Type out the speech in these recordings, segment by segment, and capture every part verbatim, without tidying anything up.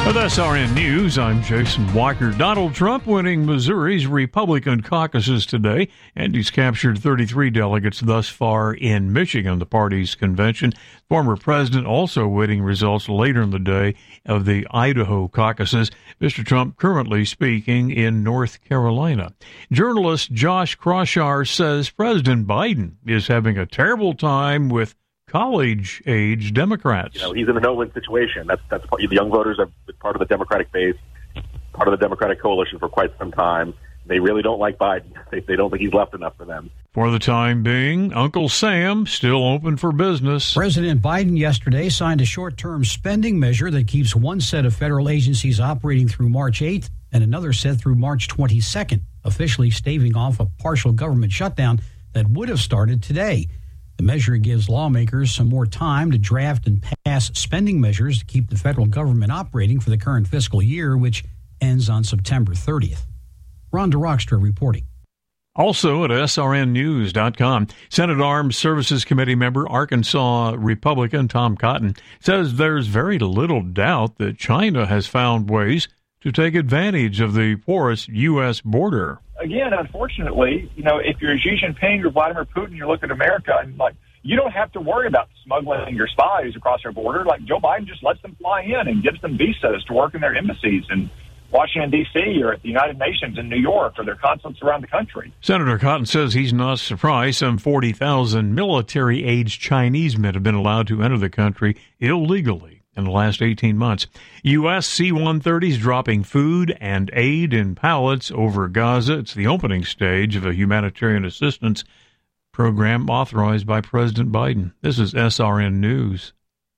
With S R N News, I'm Jason Walker. Donald Trump winning Missouri's Republican caucuses today, and he's captured thirty-three delegates thus far in Michigan, the party's convention. Former president also waiting results later in the day of the Idaho caucuses. Mister Trump currently speaking in North Carolina. Journalist Josh Crawshar says President Biden is having a terrible time with college-age Democrats. You know, he's in a no-win situation. That's that's part, the young voters are part of the Democratic base, part of the Democratic coalition for quite some time. They really don't like Biden. They, they don't think he's left enough for them. For the time being, Uncle Sam still open for business. President Biden yesterday signed a short-term spending measure that keeps one set of federal agencies operating through March eighth and another set through March twenty-second, officially staving off a partial government shutdown that would have started today. The measure gives lawmakers some more time to draft and pass spending measures to keep the federal government operating for the current fiscal year, which ends on September thirtieth. Rhonda Rockstra reporting. Also at S R N news dot com, Senate Armed Services Committee member, Arkansas Republican Tom Cotton, says there's very little doubt that China has found ways to take advantage of the porous U S border. Again, unfortunately, you know, if you're Xi Jinping or Vladimir Putin, you look at America and, like, you don't have to worry about smuggling your spies across our border. Like, Joe Biden just lets them fly in and gives them visas to work in their embassies in Washington, D C, or at the United Nations in New York, or their consulates around the country. Senator Cotton says he's not surprised some forty thousand military-aged Chinese men have been allowed to enter the country illegally in the last eighteen months. U S C one thirties dropping food and aid in pallets over Gaza. It's the opening stage of a humanitarian assistance program authorized by President Biden. This is S R N News.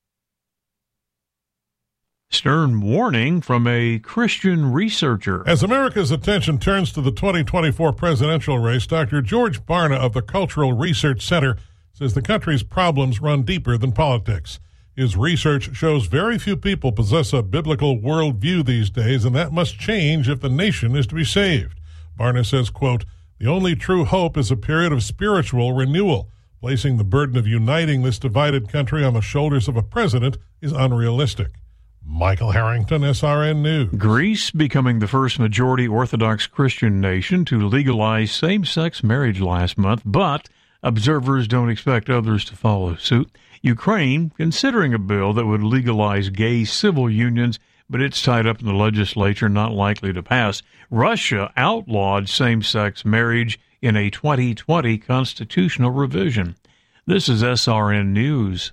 Stern warning from a Christian researcher. As America's attention turns to the twenty twenty-four presidential race, Doctor George Barna of the Cultural Research Center says the country's problems run deeper than politics. His research shows very few people possess a biblical worldview these days, and that must change if the nation is to be saved. Barna says, quote, "The only true hope is a period of spiritual renewal. Placing the burden of uniting this divided country on the shoulders of a president is unrealistic." Michael Harrington, S R N News. Greece becoming the first majority Orthodox Christian nation to legalize same-sex marriage last month, but observers don't expect others to follow suit. Ukraine considering a bill that would legalize gay civil unions, but it's tied up in the legislature, not likely to pass. Russia outlawed same-sex marriage in a twenty twenty constitutional revision. This is S R N News.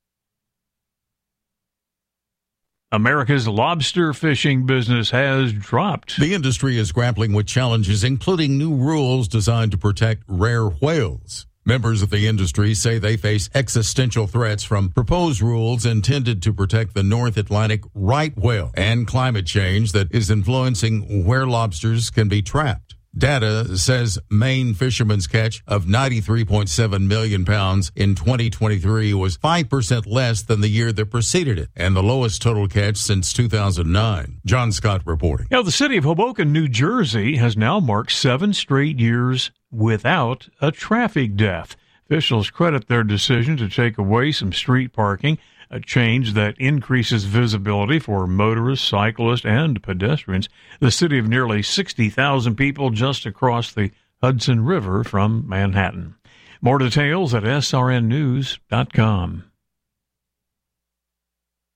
America's lobster fishing business has dropped. The industry is grappling with challenges, including new rules designed to protect rare whales. Members of the industry say they face existential threats from proposed rules intended to protect the North Atlantic right whale and climate change that is influencing where lobsters can be trapped. Data says Maine fishermen's catch of ninety-three point seven million pounds in twenty twenty-three was five percent less than the year that preceded it, and the lowest total catch since two thousand nine. John Scott reporting. Now, the city of Hoboken, New Jersey, has now marked seven straight years without a traffic death. Officials credit their decision to take away some street parking, a change that increases visibility for motorists, cyclists, and pedestrians. The city of nearly sixty thousand people just across the Hudson River from Manhattan. More details at S R N news dot com.